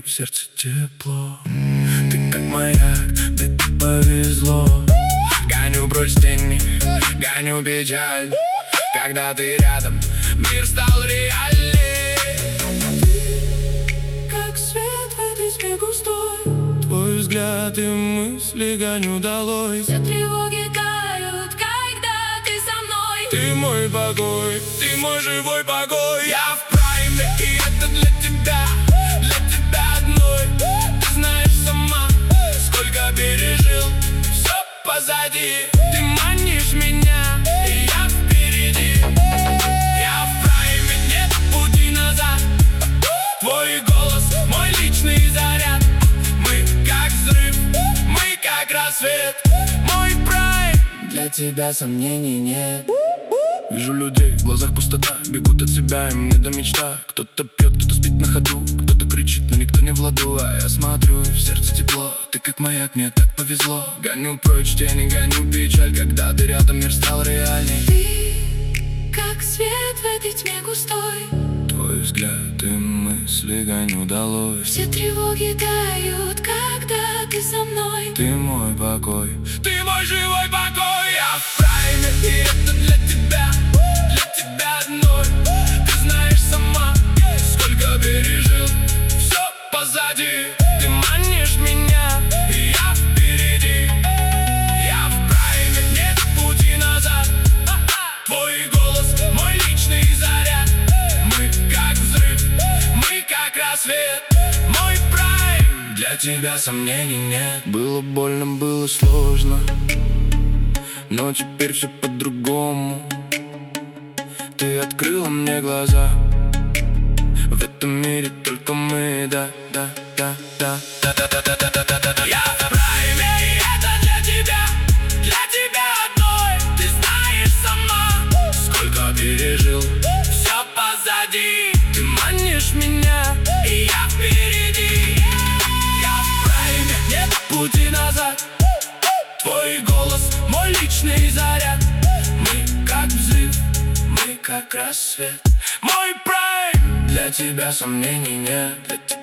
в сердце тепло. Ты как маяк, да тебе повезло. Гоню прочь тени, гоню печаль. Когда ты рядом, мир стал реальней. Как свет в этой тьме густой, Твой взгляд и мысли гоню долой. все тревоги тают, когда ты со мной. Ты мой покой, ты мой живой покой. Я в прайме, и это для тебя одной. Ты знаешь сама, сколько пережил, все позади. Ты манишь меня, и я впереди. Я в прайме, нет пути назад. Твой голос, мой личный заряд. Мы как взрыв, мы как рассвет. Мой прайм, для тебя сомнений нет. Вижу людей, в глазах пустота, бегут от себя, им не до мечта. Кто-то пьет, кто-то спит на ходу, кто-то кричит, но никто не в ладу. А я смотрю, и в сердце тепло. Ты как маяк, мне так повезло. Гоню прочь тени, гоню печаль. Когда ты рядом, мир стал реальней. Ты как свет в этой тьме густой, Твой взгляд и мысли гоню долой. все тревоги тают, когда ты со мной. Ты мой покой, ты мой живой покой. Я в прайме, и это для тебя одной. Ты знаешь сама, сколько пережил, все позади. Ты манишь меня, и я впереди. Я в прайме, нет пути назад. Твой голос, мой личный заряд. Мы как взрыв, мы как рассвет. Мой прайм, для тебя сомнений нет. Было больно, было сложно, но теперь все по-другому. Ты открыла мне глаза. В этом мире только мы, да. Я в прайме, и это для тебя одной. Ты знаешь сама, сколько пережил, все позади. Ты манишь меня, и я впереди. Я в прайме, нет пути назад. Твой голос, мой личный заряд. Мы как взрыв, мы как рассвет. Мой прайм, для тебя сомнений нет.